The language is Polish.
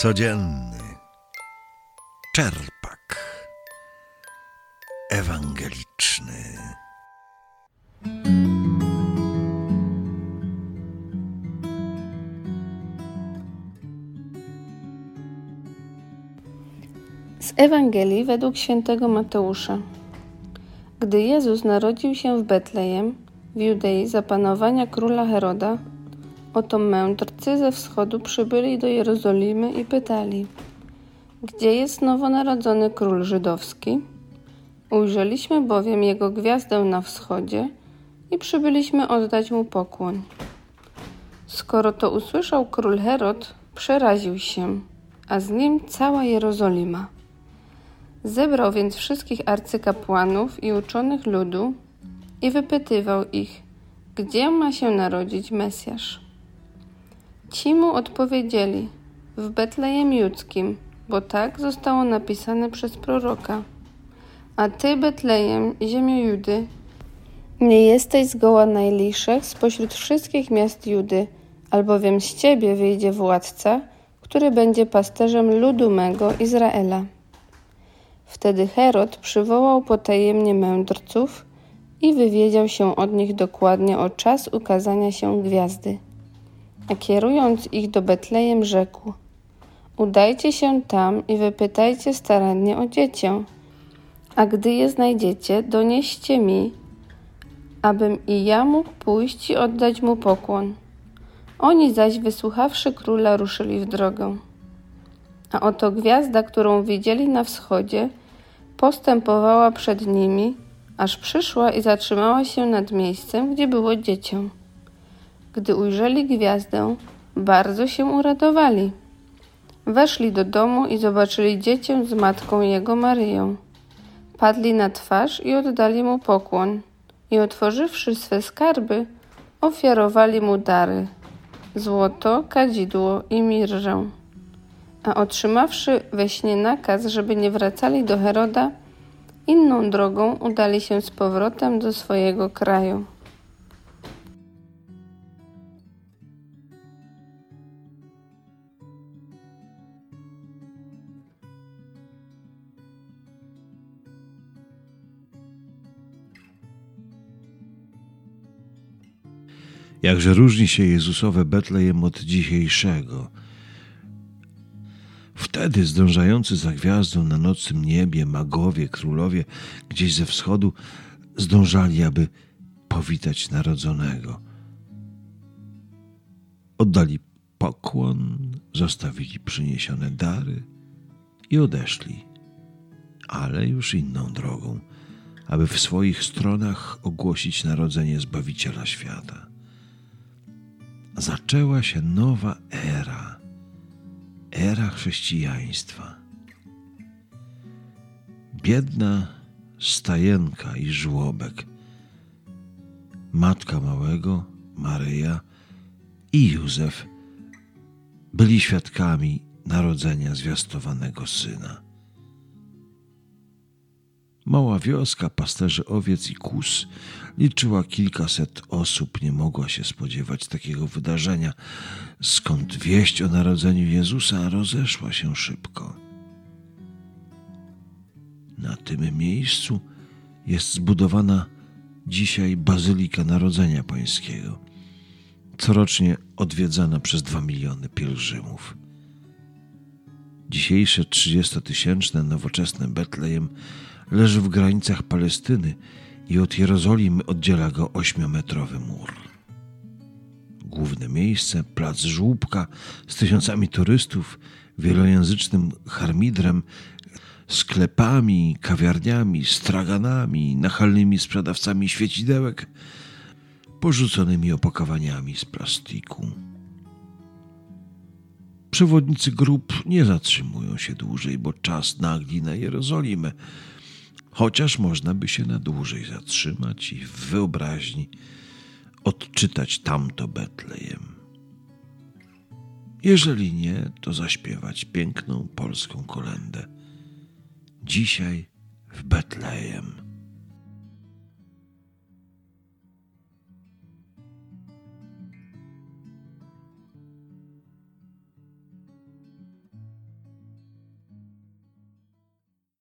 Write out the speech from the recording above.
Codzienny czerpak ewangeliczny. Z Ewangelii według świętego Mateusza. Gdy Jezus narodził się w Betlejem, w Judei za panowania króla Heroda, oto mędrcy ze wschodu przybyli do Jerozolimy i pytali: gdzie jest nowonarodzony król żydowski? Ujrzeliśmy bowiem jego gwiazdę na wschodzie i przybyliśmy oddać mu pokłoń. Skoro to usłyszał król Herod, przeraził się, a z nim cała Jerozolima. Zebrał więc wszystkich arcykapłanów i uczonych ludu i wypytywał ich, gdzie ma się narodzić Mesjasz. Ci mu odpowiedzieli: w Betlejem Judzkim, bo tak zostało napisane przez proroka. A ty, Betlejem, ziemio Judy, nie jesteś zgoła najliszych spośród wszystkich miast Judy, albowiem z ciebie wyjdzie władca, który będzie pasterzem ludu mego Izraela. Wtedy Herod przywołał potajemnie mędrców i wywiedział się od nich dokładnie o czas ukazania się gwiazdy. A kierując ich do Betlejem, rzekł: udajcie się tam i wypytajcie starannie o dziecię, a gdy je znajdziecie, donieście mi, abym i ja mógł pójść i oddać mu pokłon. Oni zaś, wysłuchawszy króla, ruszyli w drogę. A oto gwiazda, którą widzieli na wschodzie, postępowała przed nimi, aż przyszła i zatrzymała się nad miejscem, gdzie było dziecię. Gdy ujrzeli gwiazdę, bardzo się uradowali. Weszli do domu i zobaczyli dziecię z matką jego Maryją. Padli na twarz i oddali mu pokłon i otworzywszy swe skarby, ofiarowali mu dary: złoto, kadzidło i mirrę. A otrzymawszy we śnie nakaz, żeby nie wracali do Heroda, inną drogą udali się z powrotem do swojego kraju. Jakże różni się Jezusowe Betlejem od dzisiejszego. Wtedy zdążający za gwiazdą na nocnym niebie magowie, królowie gdzieś ze wschodu zdążali, aby powitać narodzonego. Oddali pokłon, zostawili przyniesione dary i odeszli, ale już inną drogą, aby w swoich stronach ogłosić narodzenie Zbawiciela świata. Zaczęła się nowa era chrześcijaństwa. Biedna stajenka i żłobek, matka małego, Maryja i Józef byli świadkami narodzenia zwiastowanego syna. Mała wioska pasterzy owiec i kóz liczyła kilkaset osób. Nie mogła się spodziewać takiego wydarzenia, skąd wieść o narodzeniu Jezusa rozeszła się szybko. Na tym miejscu jest zbudowana dzisiaj Bazylika Narodzenia Pańskiego, corocznie odwiedzana przez 2 miliony pielgrzymów. Dzisiejsze 30-tysięczne nowoczesne Betlejem leży w granicach Palestyny i od Jerozolimy oddziela go 8-metrowy mur. Główne miejsce, plac Żłóbka z tysiącami turystów, wielojęzycznym harmidrem, sklepami, kawiarniami, straganami, nachalnymi sprzedawcami świecidełek, porzuconymi opakowaniami z plastiku. Przewodnicy grup nie zatrzymują się dłużej, bo czas nagli na Jerozolimę, chociaż można by się na dłużej zatrzymać i w wyobraźni odczytać tamto Betlejem. Jeżeli nie, to zaśpiewać piękną polską kolędę: dzisiaj w Betlejem.